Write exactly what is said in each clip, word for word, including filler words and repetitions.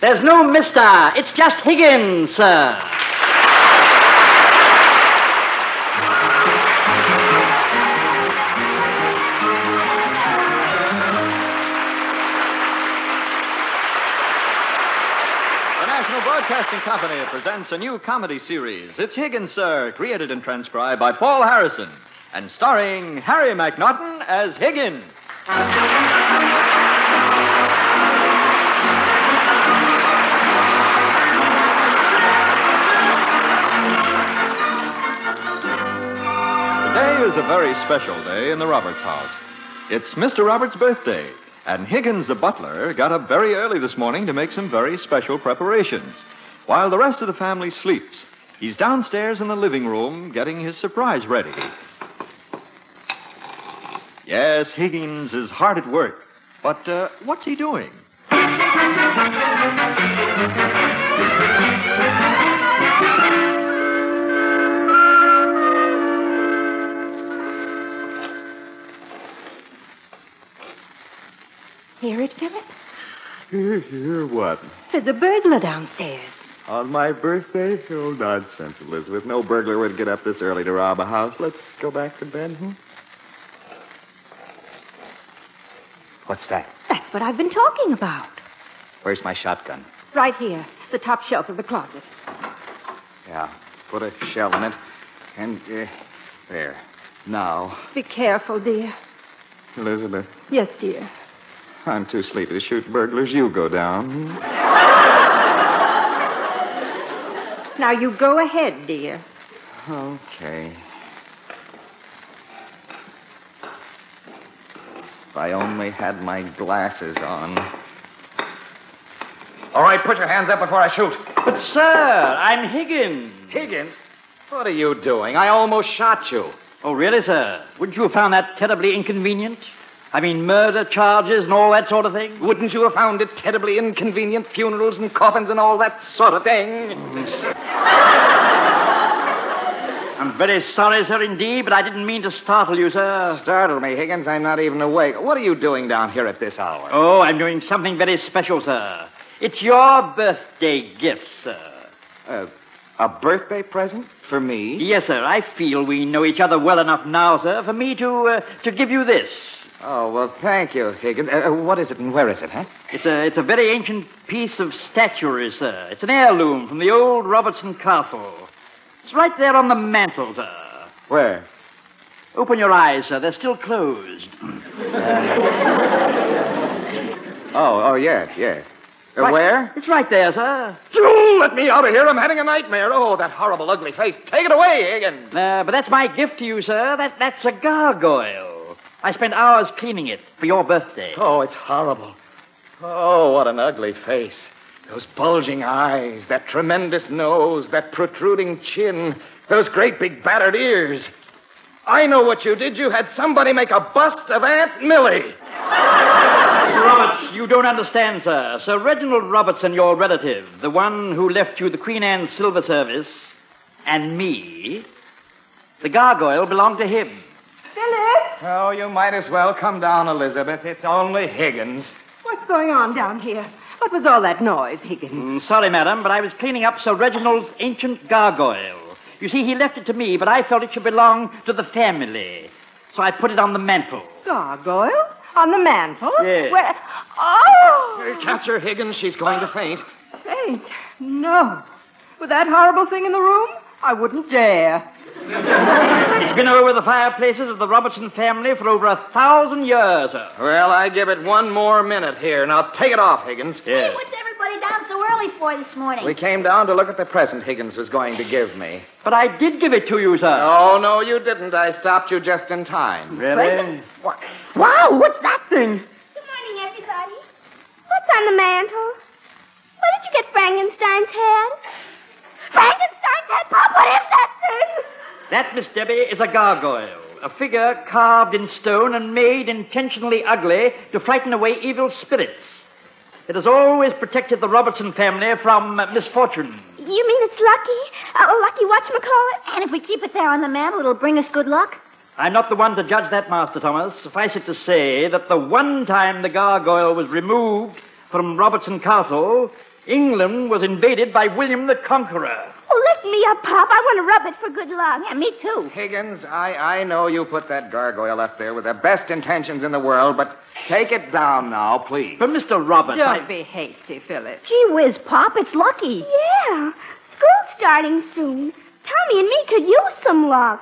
There's no mister. It's just Higgins, sir. Broadcasting Company presents a new comedy series. It's Higgins, Sir, created and transcribed by Paul Harrison, and starring Harry McNaughton as Higgins. Today is a very special day in the Roberts house. It's Mister Roberts' birthday, and Higgins, the butler, got up very early this morning to make some very special preparations. While the rest of the family sleeps, he's downstairs in the living room getting his surprise ready. Yes, Higgins is hard at work. But uh, what's he doing? Hear it, Philip? Hear, hear what? There's a burglar downstairs. On my birthday? Oh, nonsense, Elizabeth. No burglar would get up this early to rob a house. Let's go back to bed, hmm? What's that? That's what I've been talking about. Where's my shotgun? Right here, the top shelf of the closet. Yeah, put a shell in it. And, uh, there. Now. Be careful, dear. Elizabeth. Yes, dear. I'm too sleepy to shoot burglars. You go down. Now, you go ahead, dear. Okay. If I only had my glasses on. All right, put your hands up before I shoot. But, sir, I'm Higgins. Higgins? What are you doing? I almost shot you. Oh, really, sir? Wouldn't you have found that terribly inconvenient? I mean, murder charges and all that sort of thing? Wouldn't you have found it terribly inconvenient? Funerals and coffins and all that sort of thing? I'm very sorry, sir, indeed, but I didn't mean to startle you, sir. Startle me, Higgins. I'm not even awake. What are you doing down here at this hour? Oh, I'm doing something very special, sir. It's your birthday gift, sir. Uh, a birthday present for me? Yes, sir. I feel we know each other well enough now, sir, for me to uh, to give you this. Oh, well, thank you, Higgins. Uh, what is it and where is it, huh? It's a it's a very ancient piece of statuary, sir. It's an heirloom from the old Robertson Castle. It's right there on the mantel, sir. Where? Open your eyes, sir. They're still closed. oh, oh, yes, yes. Uh, right, where? It's right there, sir. Joe, let me out of here. I'm having a nightmare. Oh, that horrible, ugly face. Take it away, Higgins. Uh, but that's my gift to you, sir. That That's a gargoyle. I spent hours cleaning it for your birthday. Oh, it's horrible. Oh, what an ugly face. Those bulging eyes, that tremendous nose, that protruding chin, those great big battered ears. I know what you did. You had somebody make a bust of Aunt Millie. Mister Roberts, you don't understand, sir. Sir Reginald Robertson, your relative, the one who left you the Queen Anne's Silver Service, and me, the gargoyle belonged to him. Philip! Oh, you might as well come down, Elizabeth. It's only Higgins. What's going on down here? What was all that noise, Higgins? Mm, sorry, madam, but I was cleaning up Sir Reginald's ancient gargoyle. You see, he left it to me, but I felt it should belong to the family. So I put it on the mantel. Gargoyle? On the mantel? Yes. Where? Oh! Catch her, Higgins. She's going to faint. Faint? No. With that horrible thing in the room, I wouldn't dare. It's been over the fireplaces of the Robertson family for over a thousand years, sir. Well, I give it one more minute here. Now, take it off, Higgins. Yes. Hey, what's everybody down so early for this morning? We came down to look at the present Higgins was going to give me. But I did give it to you, sir. Oh, no, you didn't. I stopped you just in time. Really? What? Wow, what's that thing? Good morning, everybody. What's on the mantel? Where did you get Frankenstein's head? Frankenstein's head, Pop, what is that thing? That, Miss Debbie, is a gargoyle. A figure carved in stone and made intentionally ugly to frighten away evil spirits. It has always protected the Robertson family from uh, misfortune. You mean it's lucky? A lucky whatchamacallit? And if we keep it there on the mantel, it'll bring us good luck? I'm not the one to judge that, Master Thomas. Suffice it to say that the one time the gargoyle was removed from Robertson Castle, England was invaded by William the Conqueror. Oh, lift me up, Pop. I want to rub it for good luck. Yeah, me too. Higgins, I, I know you put that gargoyle up there with the best intentions in the world, but take it down now, please. But Mister Roberts, Don't I... be hasty, Philip. Gee whiz, Pop, it's lucky. Yeah. School's starting soon. Tommy and me could use some luck.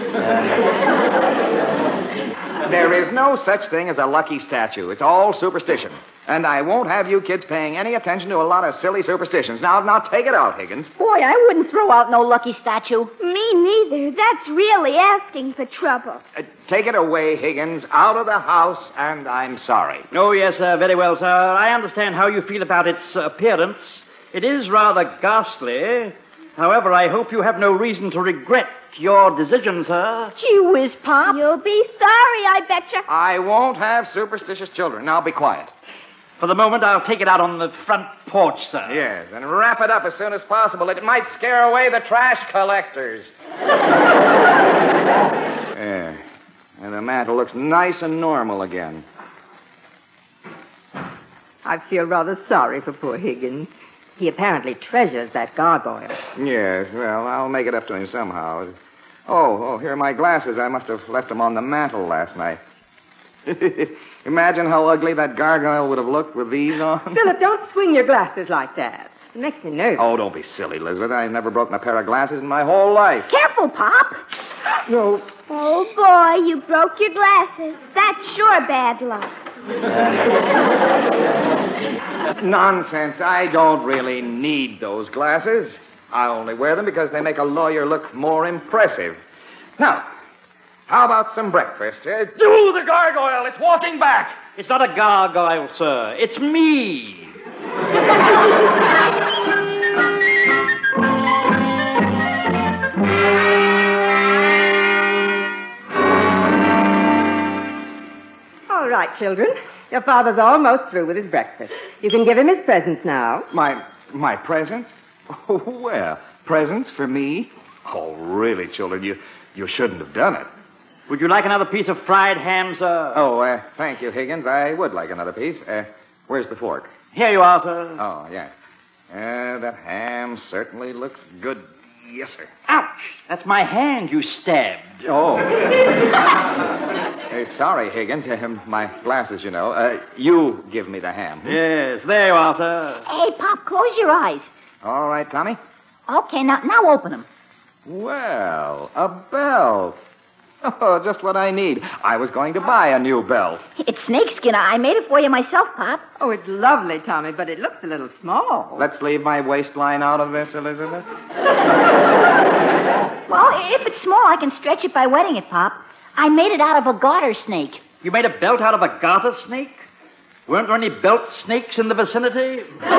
There is no such thing as a lucky statue. It's all superstition. And I won't have you kids paying any attention to a lot of silly superstitions. Now, now take it out, Higgins. Boy, I wouldn't throw out no lucky statue. Me neither. That's really asking for trouble. Uh, take it away, Higgins, out of the house, and I'm sorry. Oh, yes, sir. Very well, sir. I understand how you feel about its appearance. It is rather ghastly. However, I hope you have no reason to regret your decision, sir. Gee whiz, Pop. You'll be sorry, I betcha. I won't have superstitious children. Now, be quiet. For the moment, I'll take it out on the front porch, sir. Yes, and wrap it up as soon as possible. It might scare away the trash collectors. Yeah. And the mantel looks nice and normal again. I feel rather sorry for poor Higgins. He apparently treasures that gargoyle. Yes, well, I'll make it up to him somehow. Oh, oh, here are my glasses. I must have left them on the mantel last night. Imagine how ugly that gargoyle would have looked with these on. Philip, don't swing your glasses like that. It makes me nervous. Oh, don't be silly, Elizabeth. I've never broken a pair of glasses in my whole life. Careful, Pop. No. Oh, boy, you broke your glasses. That's sure bad luck. Nonsense. I don't really need those glasses. I only wear them because they make a lawyer look more impressive. Now, how about some breakfast? Uh, do the gargoyle. It's walking back. It's not a gargoyle, sir. It's me. All right, children. Your father's almost through with his breakfast. You can give him his presents now. My my presents? Oh, well, presents for me? Oh, really, children, you, you shouldn't have done it. Would you like another piece of fried ham, sir? Oh, uh, thank you, Higgins. I would like another piece. Uh, where's the fork? Here you are, sir. Oh, yeah. Uh, that ham certainly looks good. Yes, sir. Ouch! That's my hand you stabbed. Oh. uh, sorry, Higgins. Uh, my glasses, you know. Uh, you give me the ham. Yes, there you are, sir. Hey, Pop, close your eyes. All right, Tommy. Okay, now, now open them. Well, a belt. Oh, just what I need. I was going to buy a new belt. It's snakeskin. I made it for you myself, Pop. Oh, it's lovely, Tommy, but it looks a little small. Let's leave my waistline out of this, Elizabeth. Well, if it's small, I can stretch it by wetting it, Pop. I made it out of a garter snake. You made a belt out of a garter snake? Weren't there any belt snakes in the vicinity?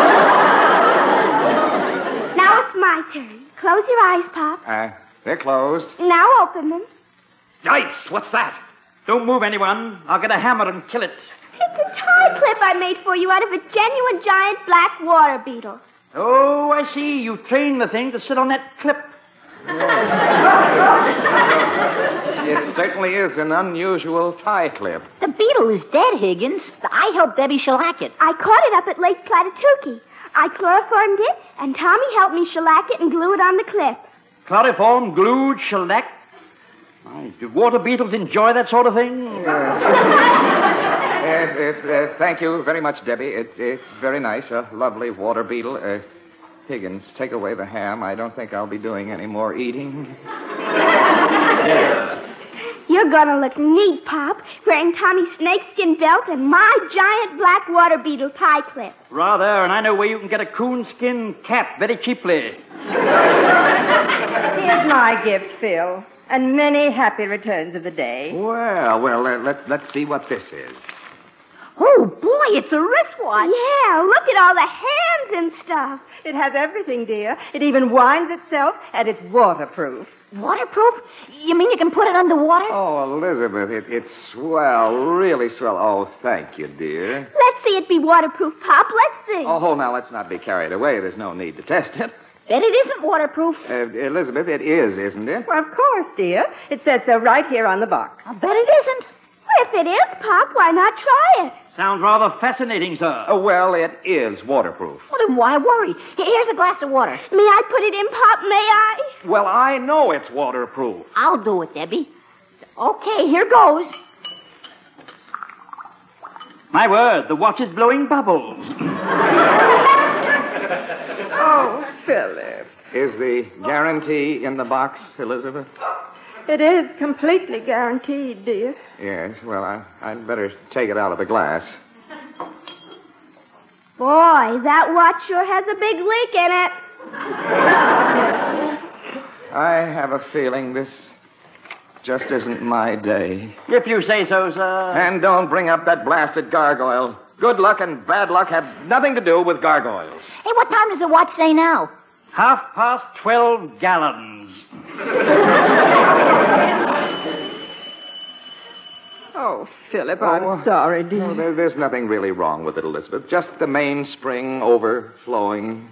Now it's my turn. Close your eyes, Pop. Uh, they're closed. Now open them. Yikes, what's that? Don't move, anyone. I'll get a hammer and kill it. It's a tie clip I made for you out of a genuine giant black water beetle. Oh, I see. You trained the thing to sit on that clip. It certainly is an unusual tie clip. The beetle is dead, Higgins. I helped Debbie shellac it. I caught it up at Lake Platatuki. I chloroformed it, and Tommy helped me shellac it and glue it on the clip. Chloroform, glued, shellac. My, do water beetles enjoy that sort of thing? Uh, uh, uh, thank you very much, Debbie. It, it's very nice. A lovely water beetle. Uh, Higgins, take away the ham. I don't think I'll be doing any more eating. You're gonna look neat, Pop, wearing Tommy's snakeskin belt and my giant black water beetle tie clip. Rather, and I know where you can get a coonskin cap very cheaply. Here's my gift, Phil, and many happy returns of the day. Well, well, uh, let, let's see what this is. Oh, boy, it's a wristwatch. Yeah, look at all the hands and stuff. It has everything, dear. It even winds itself, and it's waterproof. Waterproof? You mean you can put it underwater? Oh, Elizabeth, it, it's swell, really swell. Oh, thank you, dear. Let's see it be waterproof, Pop. Let's see. Oh, now let's not be carried away. There's no need to test it. Bet it isn't waterproof. Uh, Elizabeth, it is, isn't it? Well, of course, dear. It says so right here on the box. I bet it isn't. if it is, Pop, why not try it? Sounds rather fascinating, sir. Oh, well, it is waterproof. Well, then why worry? Here- Here's a glass of water. May I put it in, Pop? May I? Well, I know it's waterproof. I'll do it, Debbie. Okay, here goes. My word, the watch is blowing bubbles. Oh, Philip. Is the guarantee in the box, Elizabeth? It is completely guaranteed, dear. Yes, well, I, I'd better take it out of the glass. Boy, that watch sure has a big leak in it. I have a feeling this just isn't my day. If you say so, sir. And don't bring up that blasted gargoyle. Good luck and bad luck have nothing to do with gargoyles. Hey, what time does the watch say now? Half past twelve gallons. Oh, Philip, Oh, I'm sorry, dear. No, there, there's nothing really wrong with it, Elizabeth. Just the mainspring overflowing.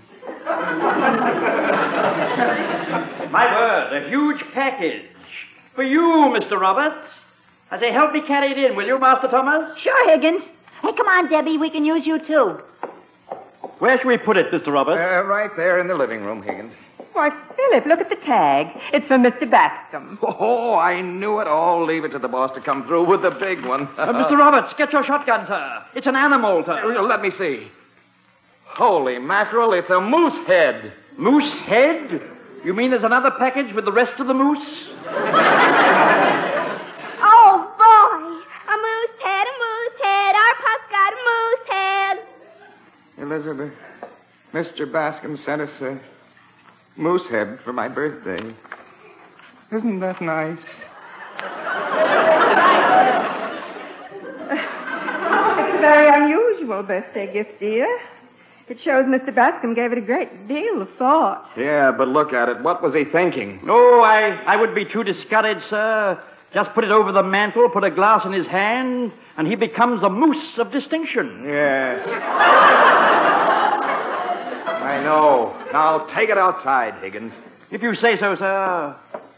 My word, a huge package. For you, Mister Roberts. I say, help me carry it in, will you, Master Thomas? Sure, Higgins. Hey, come on, Debbie. We can use you, too. Where shall we put it, Mister Roberts? Uh, right there in the living room, Higgins. Why, Philip, look at the tag. It's for Mister Bascom. Oh, I knew it. Oh, leave it to the boss to come through with the big one. Uh, Mister Roberts, get your shotgun, sir. It's an animal, sir. Uh, Let me see. Holy mackerel, it's a moose head. Moose head? You mean there's another package with the rest of the moose? Oh, boy. A moose head, a moose head. Our Pop's got a moose head. Elizabeth, Mister Bascom sent us a moose head for my birthday. Isn't that nice? It's a very unusual birthday gift, dear. It shows Mister Bascom gave it a great deal of thought. Yeah, but look at it. What was he thinking? No, I, I would be too discouraged, sir. Just put it over the mantel, put a glass in his hand, and he becomes a moose of distinction. Yes. I know. Now take it outside, Higgins. If you say so, sir.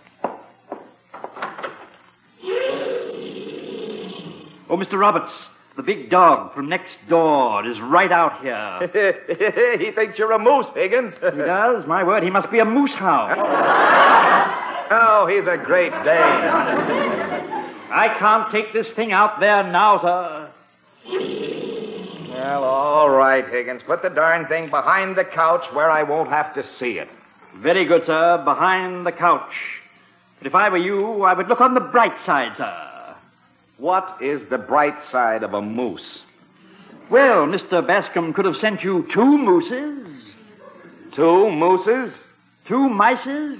Oh, Mister Roberts, the big dog from next door is right out here. He thinks you're a moose, Higgins. He does? My word, he must be a moose hound. Oh, he's a great Dane. I can't take this thing out there now, sir. Well, all right, Higgins. Put the darn thing behind the couch where I won't have to see it. Very good, sir. Behind the couch. But if I were you, I would look on the bright side, sir. What is the bright side of a moose? Well, Mister Bascom could have sent you two mooses, Two mooses? two mices,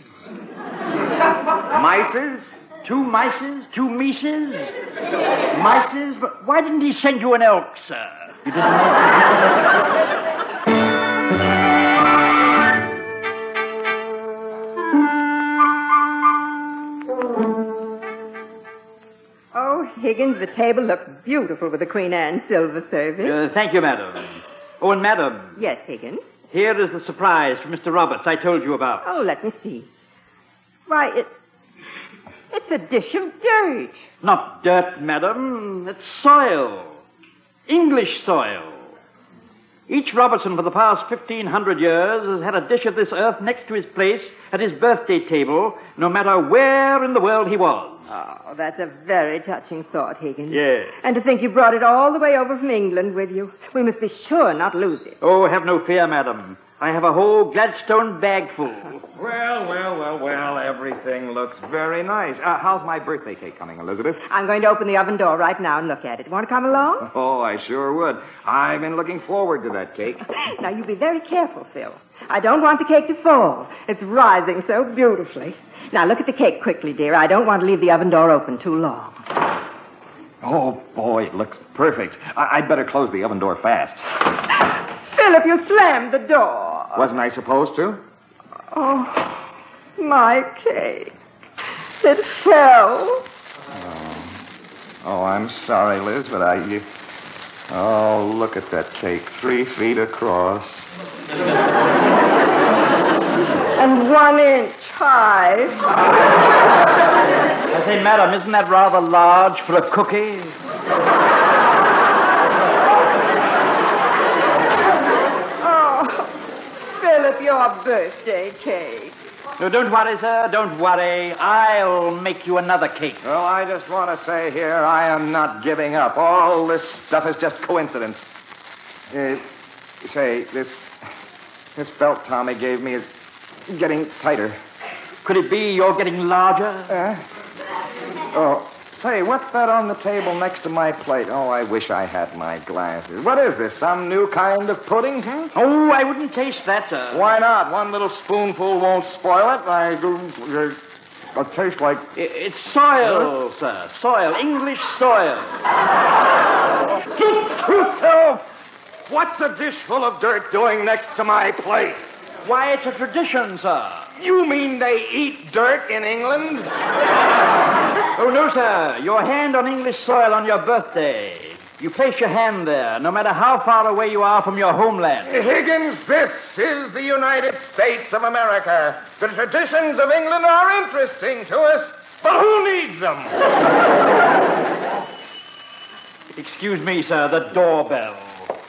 Mices? two mices, two mices, mices. But why didn't he send you an elk, sir? You didn't know? Oh, Higgins, the table looks beautiful with the Queen Anne silver service. Uh, thank you, madam. Oh, and madam, Yes, Higgins. here is the surprise from Mister Roberts I told you about. Oh, let me see. Why, it, it's a dish of dirt. Not dirt, madam. It's soil. English soil. Each Robertson for the past fifteen hundred years has had a dish of this earth next to his place at his birthday table, no matter where in the world he was. Oh, that's a very touching thought, Higgins. Yes. And to think you brought it all the way over from England with you. We must be sure not lose it. Oh, have no fear, madam. I have a whole Gladstone bag full. Well, well, well, well, everything looks very nice. Uh, how's my birthday cake coming, Elizabeth? I'm going to open the oven door right now and look at it. Want to come along? Oh, I sure would. I've been looking forward to that cake. Now, you be very careful, Phil. I don't want the cake to fall. It's rising so beautifully. Now, look at the cake quickly, dear. I don't want to leave the oven door open too long. Oh, boy, it looks perfect. I- I'd better close the oven door fast. Philip, you slammed the door. Wasn't I supposed to? Oh, my cake. It fell. Oh, I'm sorry, Liz, but I... You... Oh, look at that cake. Three feet across. And one inch high. I say, madam, isn't that rather large for a cookie? Oh, Philip, your birthday cake. No, don't worry, sir. Don't worry. I'll make you another cake. Well, I just want to say here, I am not giving up. All this stuff is just coincidence. Uh, say, this this belt Tommy gave me is getting tighter. Could it be you're getting larger? Uh, oh, say, what's that on the table next to my plate? Oh, I wish I had my glasses. What is this, some new kind of pudding? Hmm? Oh, I wouldn't taste that, sir. Why not? One little spoonful won't spoil it. I do. It tastes like. It's soil, sir. Soil. English soil. Keep truth, Phil. What's a dish full of dirt doing next to my plate? Why, it's a tradition, sir. You mean they eat dirt in England? Oh, no, sir. Your hand on English soil on your birthday. You place your hand there, no matter how far away you are from your homeland. Higgins, this is the United States of America. The traditions of England are interesting to us, but who needs them? Excuse me, sir, the doorbell.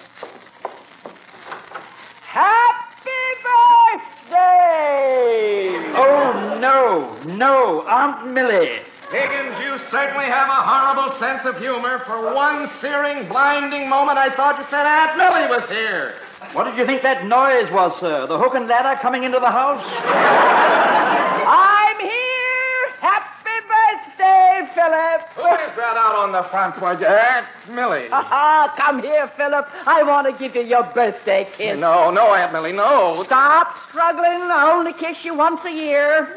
Happy birthday! Oh, no, no, Aunt Millie. Higgins, you certainly have a horrible sense of humor. For one searing, blinding moment, I thought you said Aunt Millie was here. What did you think that noise was, sir? The hook and ladder coming into the house? I'm here! Happy birthday, Philip! Who is that out on the front porch? Aunt Millie. Ah, come here, Philip. I want to give you your birthday kiss. No, no, Aunt Millie, no. Stop struggling. I only kiss you once a year.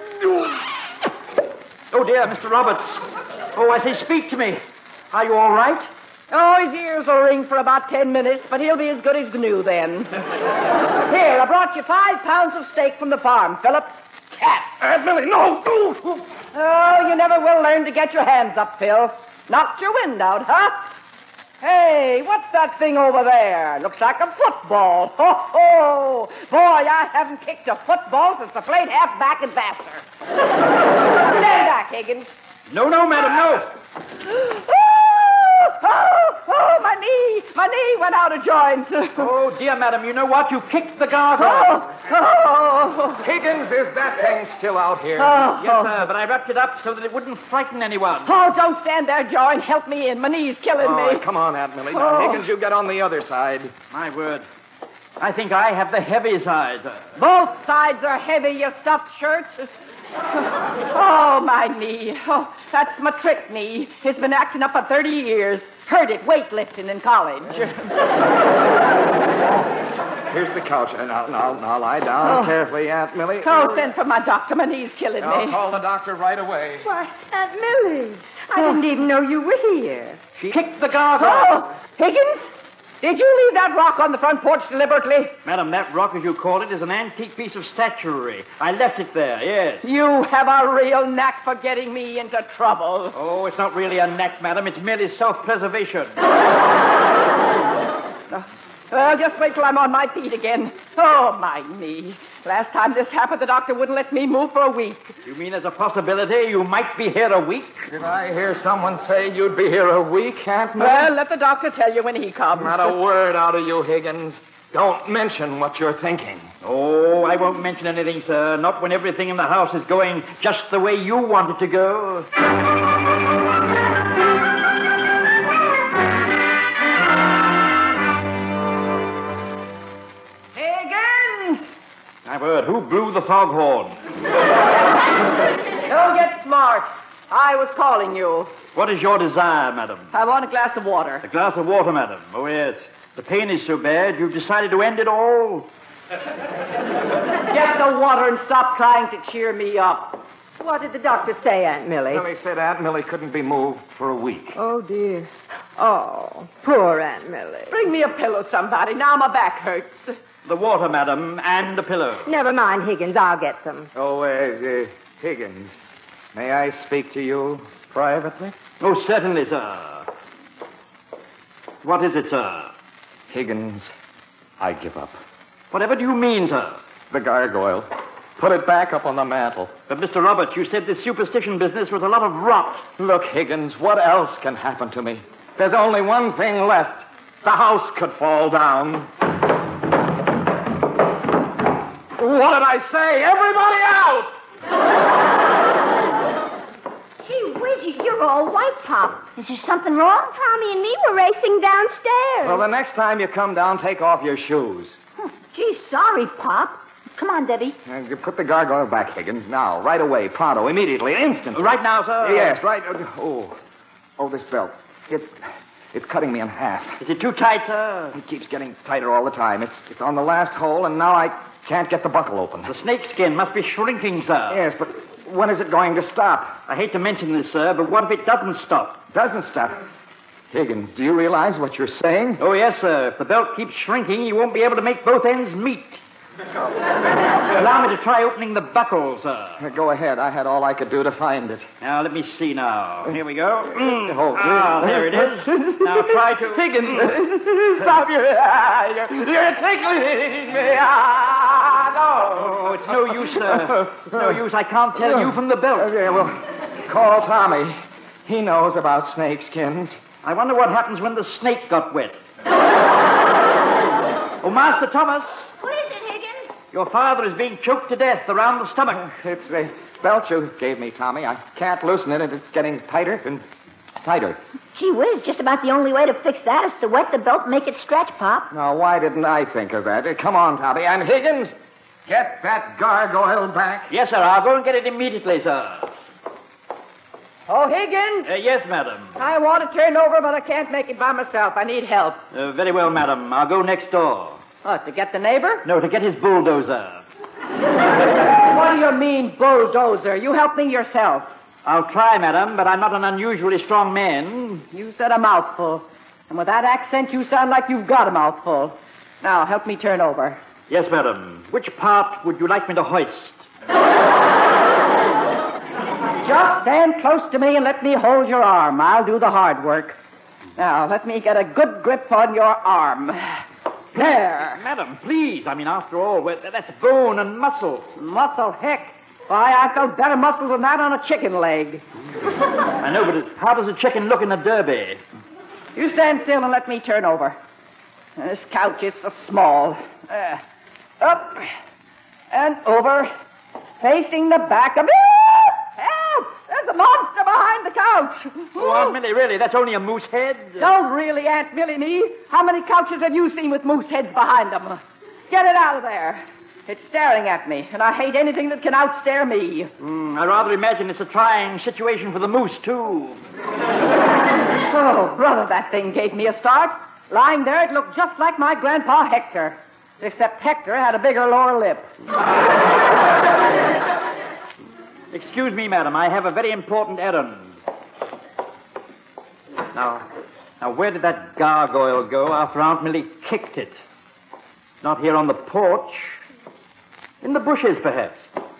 Oh, dear, Mister Roberts. Oh, I say, speak to me. Are you all right? Oh, his ears will ring for about ten minutes, but he'll be as good as new then. Here, I brought you five pounds of steak from the farm, Philip. Cat. Aunt Millie, no. Oh, you never will learn to get your hands up, Phil. Knocked your wind out, huh? Hey, what's that thing over there? Looks like a football. Ho, ho! Boy, I haven't kicked a football since I played halfback at Vassar. Stand back, Higgins. No, no, madam, no. Oh, oh, oh, my knee. My knee went out of joint. Oh, dear, madam, you know what? You kicked the gargoyle. Oh, oh. Higgins, is that thing still out here? Oh. Yes, sir, but I wrapped it up so that it wouldn't frighten anyone. Oh, don't stand there, Joe, and help me in. My knee's killing Oh, me. come on, Aunt Millie. Now, Oh. Higgins, you get on the other side. My word. I think I have the heavy side. Both sides are heavy, you stuffed shirt. Oh, my knee. Oh, that's my trick knee. It's been acting up for thirty years. Heard it weightlifting in college. Here's the couch. Now, now, now, lie down Oh. carefully, Aunt Millie. Oh, send for my doctor. My knee's killing I'll me. call the doctor right away. Why, Aunt Millie, I didn't even know you were here. She kicked the gargoyle. Oh, Higgins, did you leave that rock on the front porch deliberately? Madam, that rock, as you call it, is an antique piece of statuary. I left it there, yes. You have a real knack for getting me into trouble. Oh, it's not really a knack, madam. It's merely self-preservation. Well, just wait till I'm on my feet again. Oh, my knee. Last time this happened, the doctor wouldn't let me move for a week. You mean there's a possibility you might be here a week? Did I hear someone say you'd be here a week, Aunt Millie? Well, let the doctor tell you when he comes. Not a word out of you, Higgins. Don't mention what you're thinking. Oh, I won't mention anything, sir. Not when everything in the house is going just the way you want it to go. Higgins! My word, who blew the foghorn? Don't get smart. I was calling you. What is your desire, madam? I want a glass of water. A glass of water, madam. Oh, yes. The pain is so bad, you've decided to end it all? Get the water and stop trying to cheer me up. What did the doctor say, Aunt Millie? Millie said Aunt Millie couldn't be moved for a week. Oh, dear. Oh, poor Aunt Millie. Bring me a pillow, somebody. Now my back hurts. The water, madam, and a pillow. Never mind, Higgins. I'll get them. Oh, uh, uh, Higgins, may I speak to you privately? Oh, certainly, sir. What is it, sir? Higgins, I give up. Whatever do you mean, sir? The gargoyle. Put it back up on the mantel. But, Mister Roberts, you said this superstition business was a lot of rot. Look, Higgins, what else can happen to me? There's only one thing left. The house could fall down. What did I say? Everybody out! Gee whiz, you're all white, Pop. Is there something wrong? Tommy and me were racing downstairs. Well, the next time you come down, take off your shoes. Oh, gee, sorry, Pop. Come on, Debbie. Uh, you put the gargoyle back, Higgins. Now, right away, pronto, immediately, instantly. Right now, sir? Yes, right. Oh, oh, this belt. It's it's cutting me in half. Is it too tight, sir? It keeps getting tighter all the time. It's it's on the last hole, and now I can't get the buckle open. The snake skin must be shrinking, sir. Yes, but when is it going to stop? I hate to mention this, sir, but what if it doesn't stop? Doesn't stop. Higgins, do you realize what you're saying? Oh, yes, sir. If the belt keeps shrinking, you won't be able to make both ends meet. Allow me to try opening the buckle, sir. Uh, Go ahead. I had all I could do to find it. Now, let me see now. Here we go. Mm. Oh, ah, there it is. Now, try to... Higgins, stop your... You're, you're tickling me. Ah, no. Oh, it's no use, sir. It's no use. I can't tell you from the belt. Okay, well, call Tommy. He knows about snake skins. I wonder what happens when the snake got wet. Oh, Master Thomas. What is it, Higgins? Your father is being choked to death around the stomach. It's the belt you gave me, Tommy. I can't loosen it, and it's getting tighter and tighter. Gee whiz, just about the only way to fix that is to wet the belt and make it stretch, Pop. Now, why didn't I think of that? Uh, Come on, Tommy. And Higgins, get that gargoyle back. Yes, sir. I'll go and get it immediately, sir. Oh, Higgins, Uh, yes, madam. I want to turn over, but I can't make it by myself. I need help. Uh, very well, madam. I'll go next door. What, to get the neighbor? No, to get his bulldozer. What do you mean, bulldozer? You help me yourself. I'll try, madam, but I'm not an unusually strong man. You said a mouthful. And with that accent, you sound like you've got a mouthful. Now, help me turn over. Yes, madam. Which part would you like me to hoist? Just stand close to me and let me hold your arm. I'll do the hard work. Now, let me get a good grip on your arm. There. Madam, please. I mean, after all, we're- that's bone and muscle. Muscle, heck. Why, I felt better muscle than that on a chicken leg. I know, but it, how does a chicken look in a derby? You stand still and let me turn over. This couch is so small. Uh, up and over, facing the back of it. Help! There's a monster behind the couch. Oh, Aunt Millie, really? That's only a moose head? Don't really, Aunt Millie, me. How many couches have you seen with moose heads behind them? Get it out of there. It's staring at me, and I hate anything that can outstare me. Mm, I rather imagine it's a trying situation for the moose, too. Oh, brother, that thing gave me a start. Lying there, it looked just like my grandpa Hector, except Hector had a bigger lower lip. Excuse me, madam. I have a very important errand. Now, now, where did that gargoyle go after Aunt Millie kicked it? Not here on the porch. In the bushes, perhaps.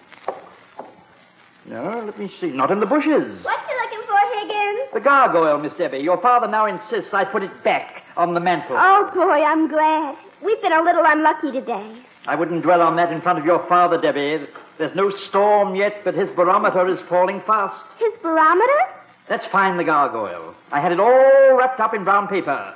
No, let me see. Not in the bushes. What you looking for, Higgins? The gargoyle, Miss Debbie. Your father now insists I put it back on the mantel. Oh, boy, I'm glad. We've been a little unlucky today. I wouldn't dwell on that in front of your father, Debbie. There's no storm yet, but his barometer is falling fast. His barometer? Let's find the gargoyle. I had it all wrapped up in brown paper.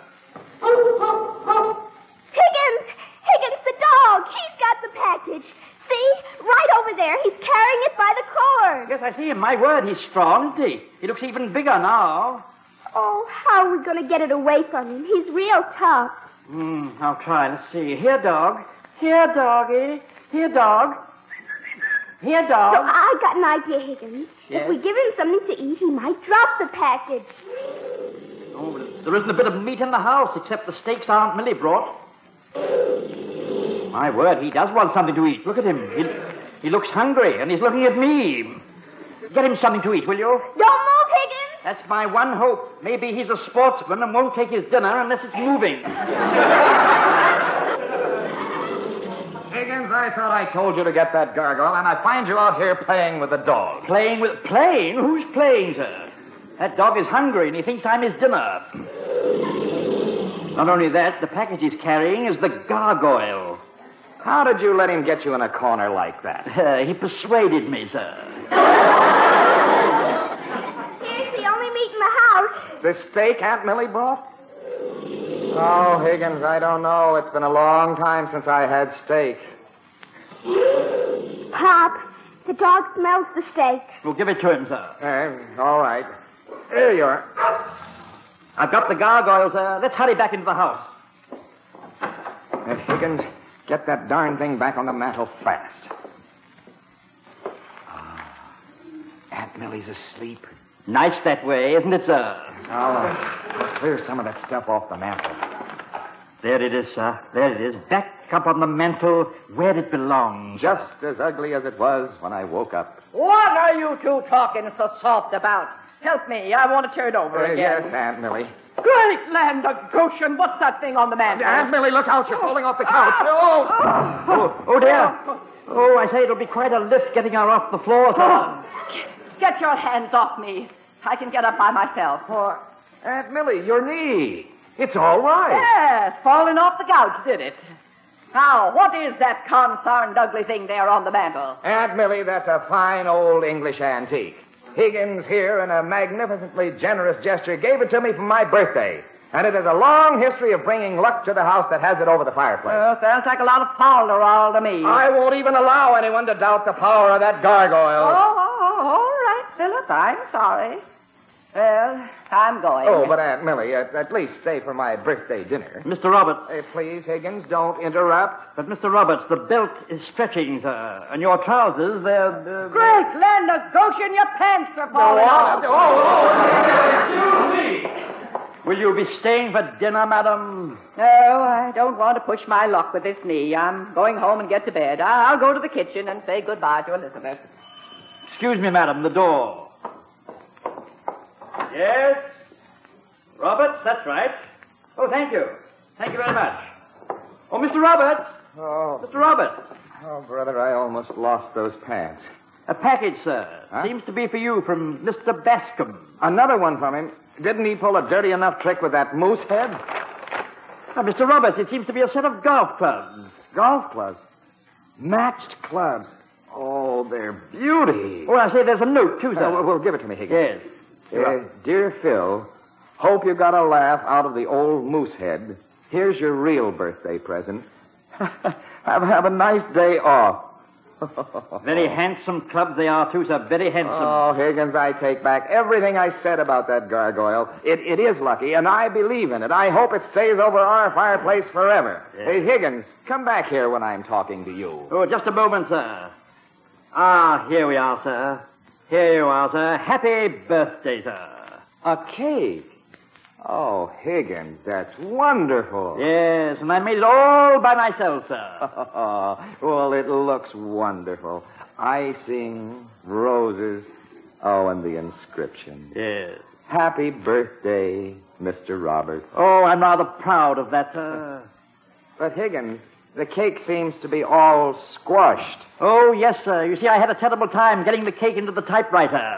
Higgins! Higgins, the dog! He's got the package. See? Right over there. He's carrying it by the cord. Yes, I see him. My word, he's strong, isn't he? He looks even bigger now. Oh, how are we going to get it away from him? He's real tough. Hmm, I'll try. Let's see. Here, dog. Here, doggy. Here, dog. Here, So dog. I got an idea, Higgins. Yes? If we give him something to eat, he might drop the package. Oh, but there isn't a bit of meat in the house except the steaks Aunt Millie brought. My word, he does want something to eat. Look at him. He, he looks hungry, and he's looking at me. Get him something to eat, will you? Don't move, Higgins! That's my one hope. Maybe he's a sportsman and won't take his dinner unless it's moving. Higgins, I thought I told you to get that gargoyle, and I find you out here playing with the dog. Playing with... Playing? Who's playing, sir? That dog is hungry, and he thinks I'm his dinner. Not only that, the package he's carrying is the gargoyle. How did you let him get you in a corner like that? Uh, he persuaded me, sir. Here's the only meat in the house. The steak Aunt Millie brought? Oh, Higgins, I don't know. It's been a long time since I had steak. Pop, the dog smells the steak. We'll give it to him, sir. Uh, all right. Here you are. I've got the gargoyle, sir. Let's hurry back into the house. Uh, Higgins, get that darn thing back on the mantel fast. Ah, Aunt Millie's asleep. Nice that way, isn't it, sir? Oh, clear some of that stuff off the mantel. There it is, sir. There it is. Back up on the mantel where it belongs. Just as ugly as it was when I woke up. What are you two talking so soft about? Help me. I want to turn over Uh, again. yes, Aunt Millie. Great land of Goshen. What's that thing on the mantel? Aunt Millie, look out. You're falling off the couch. Oh! Oh, oh, dear. Oh, I say it'll be quite a lift getting her off the floor, sir. Oh, get your hands off me. I can get up by myself. Oh, Aunt Millie, your knee. It's all right. Yes, falling off the couch, did it? Now, what is that consarned ugly thing there on the mantel? Aunt Millie, that's a fine old English antique. Higgins here, in a magnificently generous gesture, gave it to me for my birthday. And it has a long history of bringing luck to the house that has it over the fireplace. Well, sounds like a lot of folderol to me. I won't even allow anyone to doubt the power of that gargoyle. Oh, oh, oh, all right, Philip. I'm sorry. Well, I'm going. Oh, but Aunt Millie, at, at least stay for my birthday dinner. Mister Roberts. Hey, please, Higgins, don't interrupt. But, Mister Roberts, the belt is stretching, sir. And your trousers, they're... they're Great land of Goshen, your pants are falling off. Oh, excuse me. Will you be staying for dinner, madam? No, I don't want to push my luck with this knee. I'm going home and get to bed. I'll go to the kitchen and say goodbye to Elizabeth. Excuse me, madam, the door. Yes? Roberts, that's right. Oh, thank you. Thank you very much. Oh, Mister Roberts. Oh, Mister Roberts. oh, brother, I almost lost those pants. A package, sir. Huh? Seems to be for you from Mister Bascom. Another one from him. Didn't he pull a dirty enough trick with that moose head? Now, Mister Roberts, it seems to be a set of golf clubs. Golf clubs. Matched clubs. Oh, they're beauty. Oh, I say there's a note, too, sir. Oh, well, give it to me, Higgins. Yes. Uh, dear Phil, hope you got a laugh out of the old moose head. Here's your real birthday present. have, have a nice day off. Very handsome clubs they are, too, sir. Very handsome. Oh, Higgins, I take back everything I said about that gargoyle. It, it is lucky, and I believe in it. I hope it stays over our fireplace forever. Yes. Hey, Higgins, come back here when I'm talking to you. Oh, just a moment, sir. Ah, here we are, sir. Here you are, sir. Happy birthday, sir. A cake? Oh, Higgins, that's wonderful. Yes, and I made it all by myself, sir. Well, it looks wonderful. Icing, roses, oh, and the inscription. Yes. Happy birthday, Mister Roberts. Oh, I'm rather proud of that, sir. But, Higgins, the cake seems to be all squashed. Oh, yes, sir. You see, I had a terrible time getting the cake into the typewriter.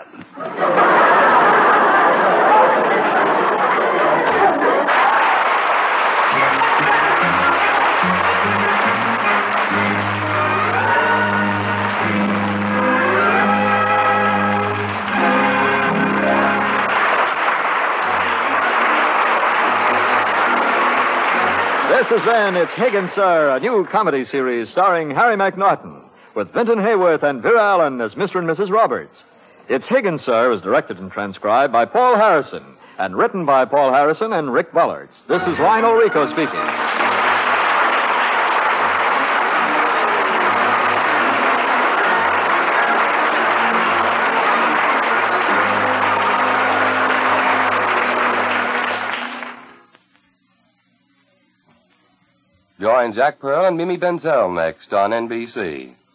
This has been It's Higgins, Sir, a new comedy series starring Harry McNaughton, with Vinton Hayworth and Vera Allen as Mister and Missus Roberts. It's Higgins, Sir is directed and transcribed by Paul Harrison and written by Paul Harrison and Rick Bullards. This is Lionel Rico speaking. Join Jack Pearl and Mimi Benzel next on N B C.